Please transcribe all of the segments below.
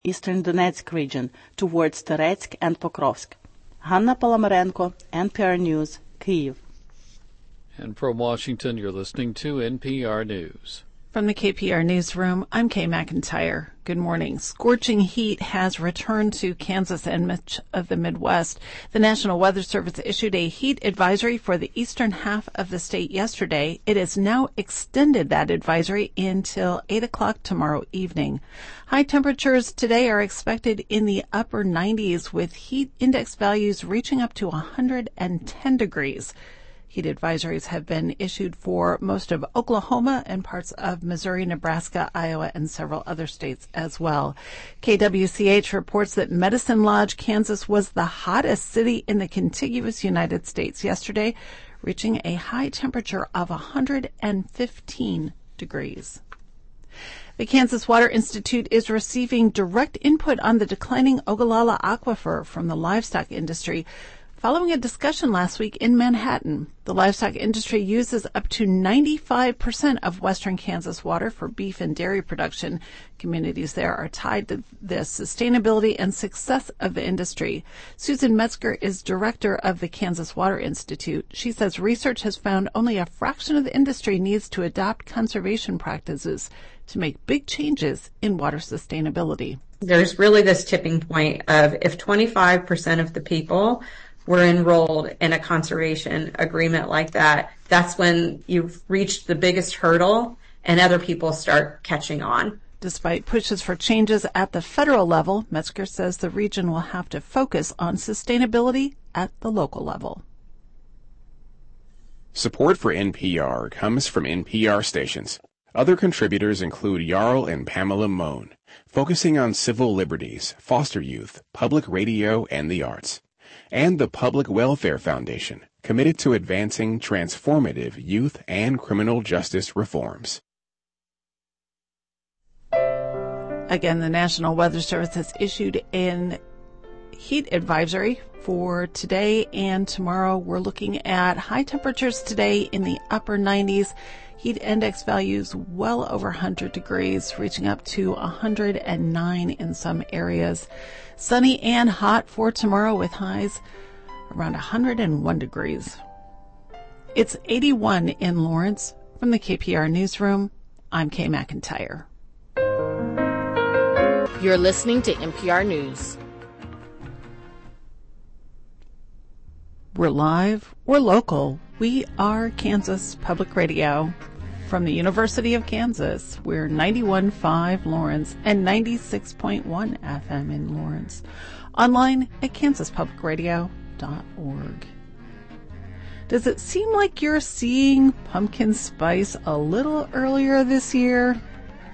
Eastern Donetsk region towards Toretsk and Pokrovsk. Hanna Polomarenko, NPR News, Kyiv. And from Washington, you're listening to NPR News. From the KPR Newsroom, I'm Kay McIntyre. Good morning. Scorching heat has returned to Kansas and much of the Midwest. The National Weather Service issued a heat advisory for the eastern half of the state yesterday. It has now extended that advisory until 8 o'clock tomorrow evening. High temperatures today are expected in the upper 90s, with heat index values reaching up to 110 degrees. Heat advisories have been issued for most of Oklahoma and parts of Missouri, Nebraska, Iowa, and several other states as well. KWCH reports that Medicine Lodge, Kansas was the hottest city in the contiguous United States yesterday, reaching a high temperature of 115 degrees. The Kansas Water Institute is receiving direct input on the declining Ogallala Aquifer from the livestock industry, following a discussion last week in Manhattan. The livestock industry uses up to 95% of western Kansas water for beef and dairy production. Communities there are tied to the sustainability and success of the industry. Susan Metzger is director of the Kansas Water Institute. She says research has found only a fraction of the industry needs to adopt conservation practices to make big changes in water sustainability. There's really this tipping point of if 25% of the people were enrolled in a conservation agreement like that, that's when you've reached the biggest hurdle and other people start catching on. Despite pushes for changes at the federal level, Metzger says the region will have to focus on sustainability at the local level. Support for NPR comes from NPR stations. Other contributors include Jarl and Pamela Mohn, focusing on civil liberties, foster youth, public radio, and the arts. And the Public Welfare Foundation, committed to advancing transformative youth and criminal justice reforms. Again, the National Weather Service has issued an heat advisory for today and tomorrow. We're looking at high temperatures today in the upper 90s. Heat index values well over 100 degrees, reaching up to 109 in some areas. Sunny and hot for tomorrow with highs around 101 degrees. It's 81 in Lawrence. From the KPR Newsroom, I'm Kay McIntyre. You're listening to NPR News. We're live, we're local. We are Kansas Public Radio. From the University of Kansas, we're 91.5 Lawrence and 96.1 FM in Lawrence. Online at kansaspublicradio.org. Does it seem like you're seeing pumpkin spice a little earlier this year?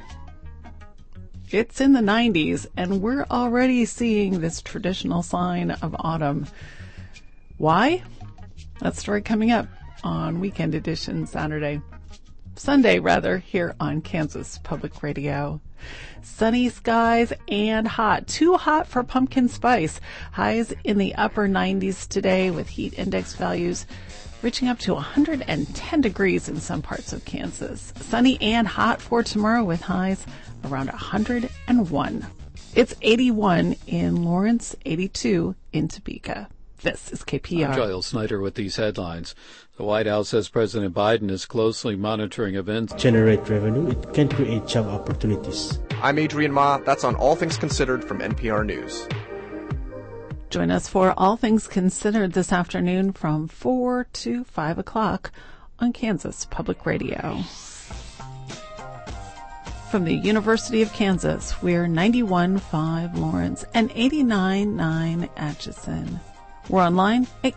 It's in the 90s, and we're already seeing this traditional sign of autumn. Why? That story coming up on Weekend Edition Sunday, here on Kansas Public Radio. Sunny skies and hot. Too hot for pumpkin spice. Highs in the upper 90s today with heat index values reaching up to 110 degrees in some parts of Kansas. Sunny and hot for tomorrow with highs around 101. It's 81 in Lawrence, 82 in Topeka. This is KPR. I'm Giles Snyder with these headlines. The White House says President Biden is closely monitoring events. Generate revenue. It can create job opportunities. I'm Adrian Ma. That's on All Things Considered from NPR News. Join us for All Things Considered this afternoon from 4 to 5 o'clock on Kansas Public Radio. From the University of Kansas, we're 91.5 Lawrence and 89.9 Atchison. We're online at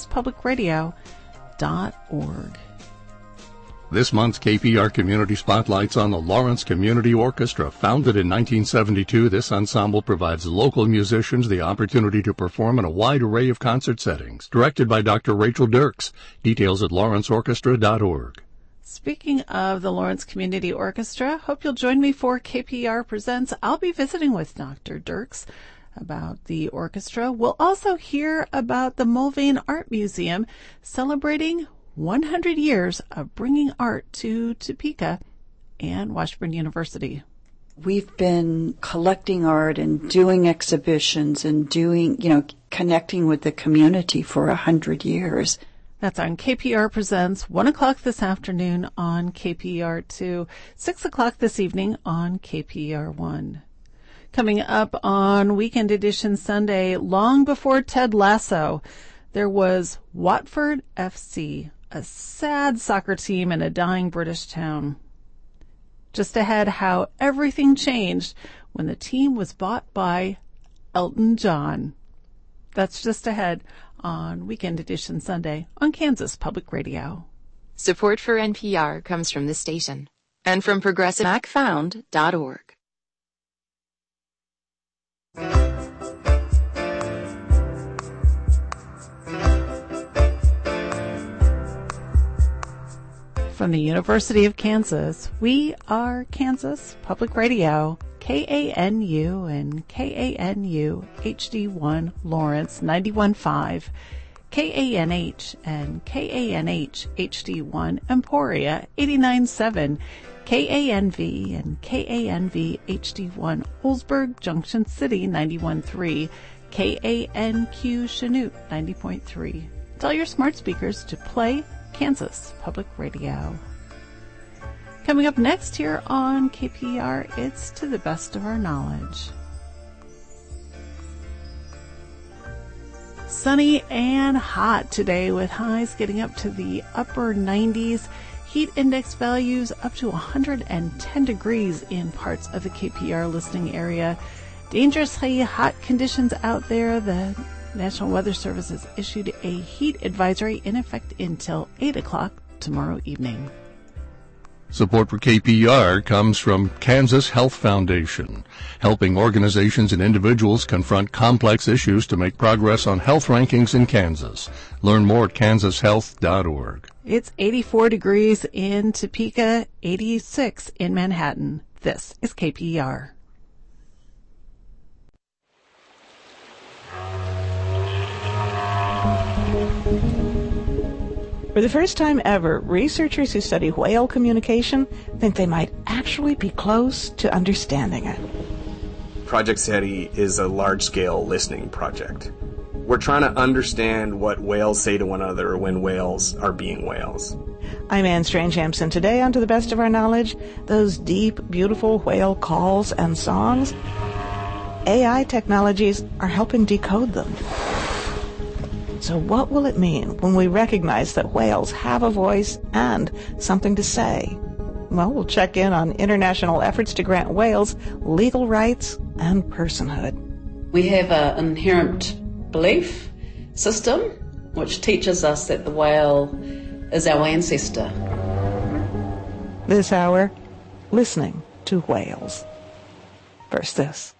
kansaspublicradio.org. This month's KPR Community Spotlight's on the Lawrence Community Orchestra. Founded in 1972, this ensemble provides local musicians the opportunity to perform in a wide array of concert settings. Directed by Dr. Rachel Dirks. Details at lawrenceorchestra.org. Speaking of the Lawrence Community Orchestra, hope you'll join me for KPR Presents. I'll be visiting with Dr. Dirks about the orchestra. We'll also hear about the Mulvane Art Museum celebrating 100 years of bringing art to Topeka and Washburn University. We've been collecting art and doing exhibitions and connecting with the community for 100 years. That's on KPR Presents, 1 o'clock this afternoon on KPR2, 6 o'clock this evening on KPR1. Coming up on Weekend Edition Sunday, long before Ted Lasso, there was Watford FC, a sad soccer team in a dying British town. Just ahead, how everything changed when the team was bought by Elton John. That's just ahead on Weekend Edition Sunday on Kansas Public Radio. Support for NPR comes from this station and from ProgressiveMacFound.org. From the University of Kansas, we are Kansas Public Radio, KANU and KANU HD1 Lawrence 91.5, KANH and KANH HD1 Emporia 89.7, KANV and KANV HD1 Oldsburg Junction City 91.3, KANQ Chanute 90.3. Tell your smart speakers to play Kansas Public Radio. Coming up next here on KPR, it's To the Best of Our Knowledge. Sunny and hot today with highs getting up to the upper 90s. Heat index values up to 110 degrees in parts of the KPR listening area. Dangerously hot conditions out there. The National Weather Service has issued a heat advisory in effect until 8 o'clock tomorrow evening. Support for KPR comes from Kansas Health Foundation, helping organizations and individuals confront complex issues to make progress on health rankings in Kansas. Learn more at kansashealth.org. It's 84 degrees in Topeka, 86 in Manhattan. This is KPR. For the first time ever, researchers who study whale communication think they might actually be close to understanding it. Project SETI is a large-scale listening project. We're trying to understand what whales say to one another when whales are being whales. I'm Anne Strangehampson. Today, on To the Best of Our Knowledge, those deep, beautiful whale calls and songs, AI technologies are helping decode them. So what will it mean when we recognize that whales have a voice and something to say? Well, we'll check in on international efforts to grant whales legal rights and personhood. We have an inherent belief system which teaches us that the whale is our ancestor. This hour, listening to whales. First this.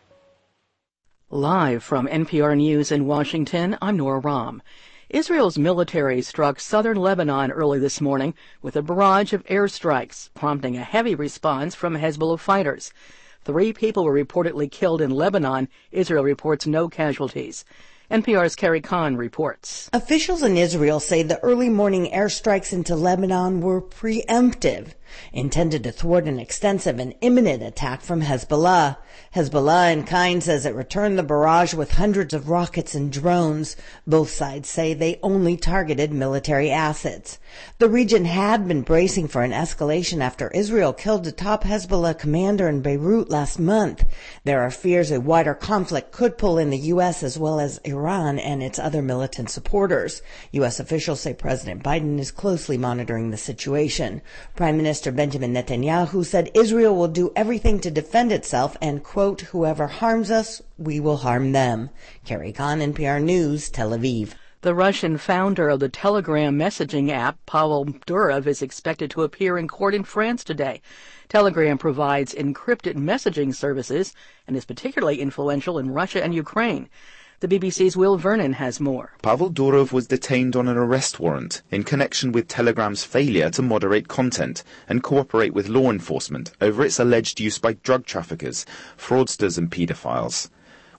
Live from NPR News in Washington, I'm Nora Rahm. Israel's military struck southern Lebanon early this morning with a barrage of airstrikes, prompting a heavy response from Hezbollah fighters. 3 people were reportedly killed in Lebanon. Israel reports no casualties. NPR's Carrie Kahn reports. Officials in Israel say the early morning airstrikes into Lebanon were preemptive, intended to thwart an extensive and imminent attack from Hezbollah. Hezbollah in kind says it returned the barrage with hundreds of rockets and drones. Both sides say they only targeted military assets. The region had been bracing for an escalation after Israel killed a top Hezbollah commander in Beirut last month. There are fears a wider conflict could pull in the U.S. as well as Iran and its other militant supporters. U.S. officials say President Biden is closely monitoring the situation. Prime Minister Benjamin Netanyahu said Israel will do everything to defend itself and, quote, whoever harms us, we will harm them. Carrie Kahn, NPR News, Tel Aviv. The Russian founder of the Telegram messaging app, Pavel Durov, is expected to appear in court in France today. Telegram provides encrypted messaging services and is particularly influential in Russia and Ukraine. The BBC's Will Vernon has more. Pavel Durov was detained on an arrest warrant in connection with Telegram's failure to moderate content and cooperate with law enforcement over its alleged use by drug traffickers, fraudsters and paedophiles.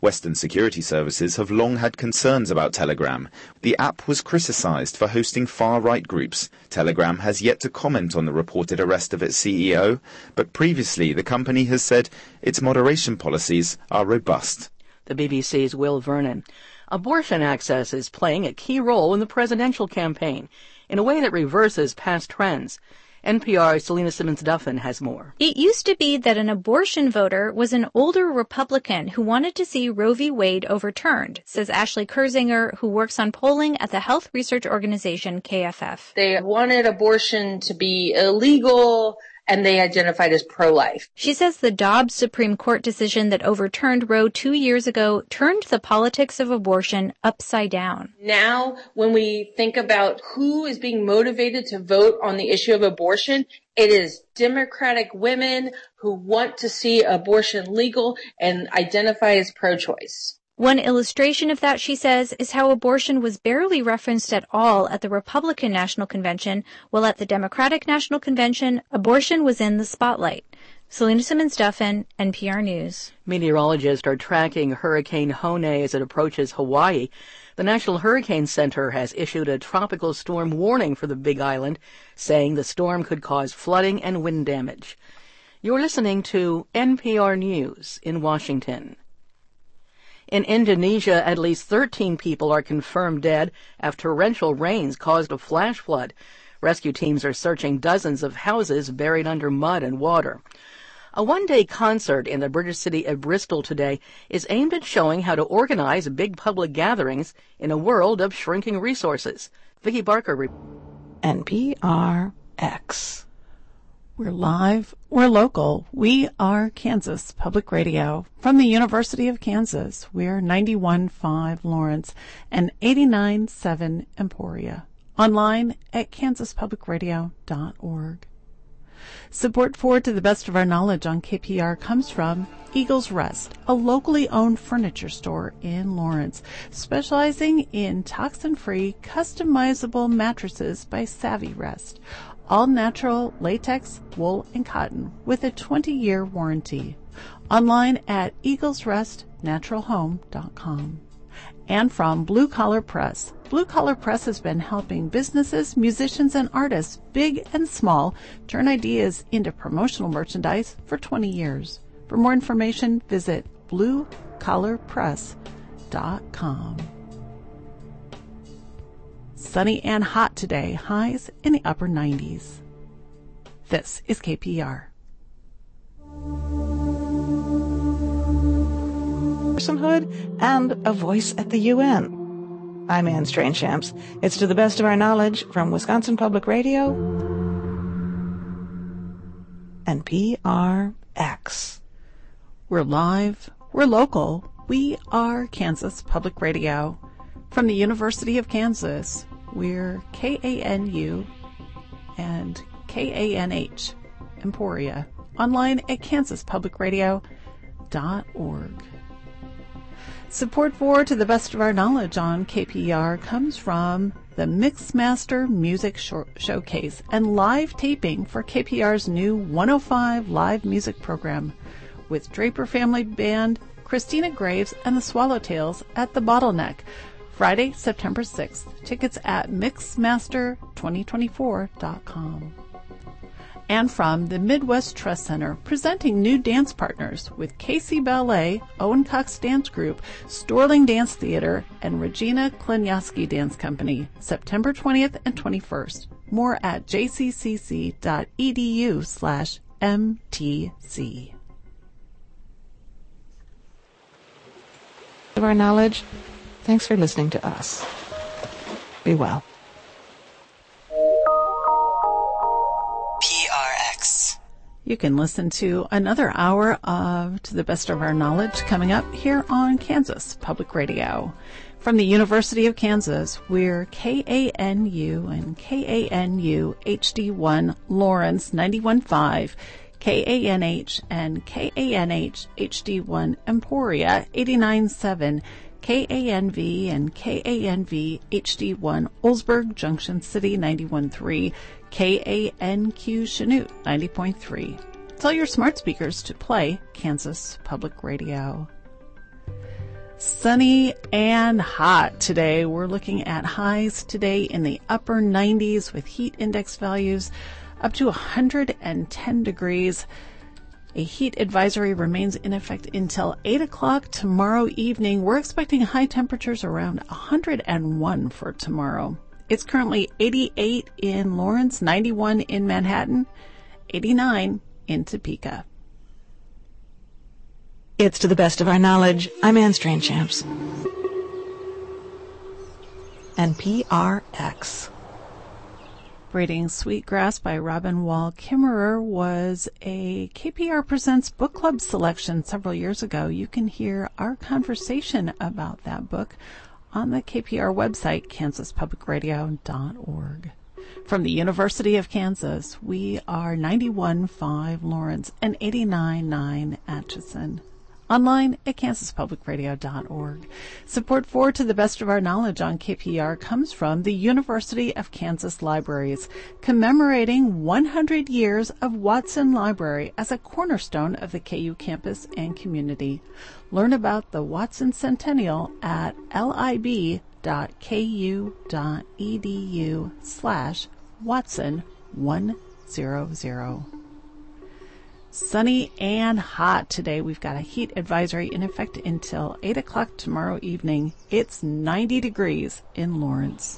Western security services have long had concerns about Telegram. The app was criticized for hosting far-right groups. Telegram has yet to comment on the reported arrest of its CEO, but previously the company has said its moderation policies are robust. The BBC's Will Vernon. Abortion access is playing a key role in the presidential campaign in a way that reverses past trends. NPR's Selena Simmons-Duffin has more. It used to be that an abortion voter was an older Republican who wanted to see Roe v. Wade overturned, says Ashley Kurzinger, who works on polling at the health research organization KFF. They wanted abortion to be illegal, and they identified as pro-life. She says the Dobbs Supreme Court decision that overturned Roe 2 years ago turned the politics of abortion upside down. Now, when we think about who is being motivated to vote on the issue of abortion, it is Democratic women who want to see abortion legal and identify as pro-choice. One illustration of that, she says, is how abortion was barely referenced at all at the Republican National Convention, while at the Democratic National Convention, abortion was in the spotlight. Selena Simmons-Duffin, NPR News. Meteorologists are tracking Hurricane Hone as it approaches Hawaii. The National Hurricane Center has issued a tropical storm warning for the Big Island, saying the storm could cause flooding and wind damage. You're listening to NPR News in Washington. In Indonesia, at least 13 people are confirmed dead after torrential rains caused a flash flood. Rescue teams are searching dozens of houses buried under mud and water. A one-day concert in the British city of Bristol today is aimed at showing how to organize big public gatherings in a world of shrinking resources. Vicki Barker. NPR-X. We're live, we're local, we are Kansas Public Radio. From the University of Kansas, we're 91.5 Lawrence and 89.7 Emporia. Online at kansaspublicradio.org. Support for To the Best of Our Knowledge on KPR comes from Eagles Rest, a locally owned furniture store in Lawrence, specializing in toxin-free, customizable mattresses by Savvy Rest. All natural latex, wool, and cotton with a 20-year warranty. Online at eaglesrestnaturalhome.com. And from Blue Collar Press. Blue Collar Press has been helping businesses, musicians, and artists, big and small, turn ideas into promotional merchandise for 20 years. For more information, visit bluecollarpress.com. Sunny and hot today, highs in the upper 90s. This is KPR. Personhood and a voice at the UN. I'm Anne Strange-Champs. It's To the Best of Our Knowledge from Wisconsin Public Radio and PRX. We're live, we're local, we are Kansas Public Radio. From the University of Kansas, we're KANU and KANH, Emporia, online at kansaspublicradio.org. Support for To the Best of Our Knowledge on KPR comes from the Mixmaster Music Showcase and live taping for KPR's new 105 live music program with Draper Family Band, Christina Graves, and the Swallowtails at the Bottleneck, Friday, September 6th. Tickets at mixmaster2024.com. And from the Midwest Trust Center, presenting new dance partners with KC Ballet, Owen Cox Dance Group, Storling Dance Theater, and Regina Klenioski Dance Company, September 20th and 21st. More at jccc.edu/MTC. Of our knowledge, thanks for listening to us. Be well. PRX. You can listen to another hour of To the Best of Our Knowledge coming up here on Kansas Public Radio. From the University of Kansas, we're KANU and KANU HD1 Lawrence 91.5, KANH and KANH HD1 Emporia 89.7, KANV and KANV HD1 Oldsburg Junction City 91.3, KANQ Chanute 90.3. Tell your smart speakers to play Kansas Public Radio. Sunny and hot today. We're looking at highs today in the upper 90s with heat index values up to 110 degrees. A heat advisory remains in effect until 8 o'clock tomorrow evening. We're expecting high temperatures around 101 for tomorrow. It's currently 88 in Lawrence, 91 in Manhattan, 89 in Topeka. It's To the Best of Our Knowledge. I'm Anne Strainchamps. NPRX. Braiding Sweetgrass by Robin Wall Kimmerer was a KPR Presents book club selection several years ago. You can hear our conversation about that book on the KPR website, kansaspublicradio.org. From the University of Kansas, we are 91.5 Lawrence and 89.9 Atchison. Online at kansaspublicradio.org. Support for To the Best of Our Knowledge on KPR comes from the University of Kansas Libraries, commemorating 100 years of Watson Library as a cornerstone of the KU campus and community. Learn about the Watson Centennial at lib.ku.edu/Watson100. Sunny and hot today. We've got a heat advisory in effect until 8 o'clock tomorrow evening. It's 90 degrees in Lawrence.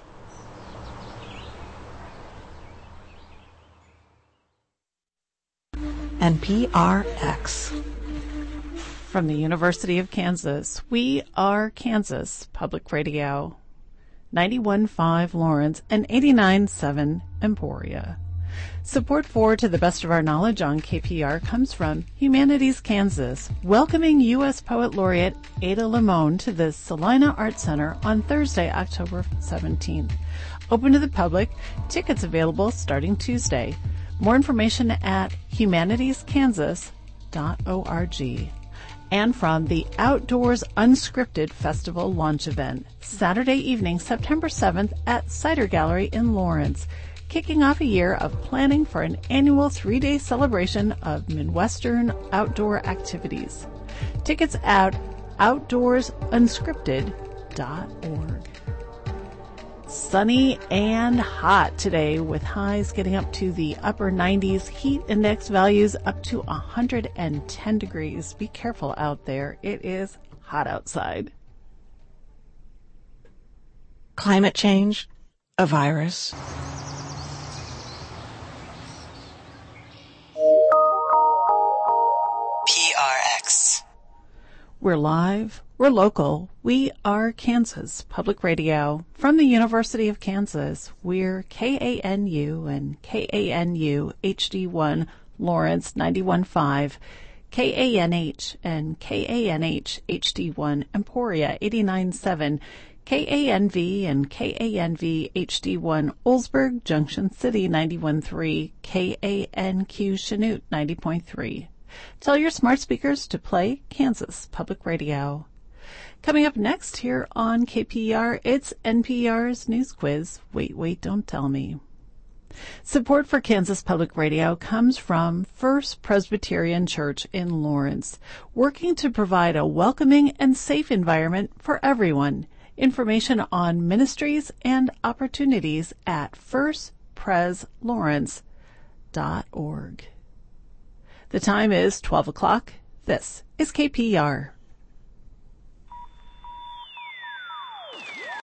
NPRX. From the University of Kansas, we are Kansas Public Radio. 91.5 Lawrence and 89.7 Emporia. Support for To the Best of Our Knowledge on KPR comes from Humanities Kansas, welcoming U.S. Poet Laureate Ada Limon to the Salina Art Center on Thursday, October 17th. Open to the public, tickets available starting Tuesday. More information at humanitieskansas.org. And from the Outdoors Unscripted Festival launch event, Saturday evening, September 7th at Cider Gallery in Lawrence, kicking off a year of planning for an annual 3-day celebration of Midwestern outdoor activities. Tickets at outdoorsunscripted.org. Sunny and hot today with highs getting up to the upper 90s, heat index values up to 110 degrees. Be careful out there. It is hot outside. Climate change, a virus. PRX. We're live, we're local, we are Kansas Public Radio. From the University of Kansas, we're KANU and KANU HD1 Lawrence 91.5, KANH and KANH HD1 Emporia 89.7, KANV and KANV HD1 Oldsburg Junction City 91.3, KANQ Chanute 90.3. Tell your smart speakers to play Kansas Public Radio. Coming up next here on KPR, it's NPR's News Quiz. Wait, don't tell me. Support for Kansas Public Radio comes from First Presbyterian Church in Lawrence, working to provide a welcoming and safe environment for everyone. Information on ministries and opportunities at firstpreslawrence.org. The time is 12 o'clock. This is KPR.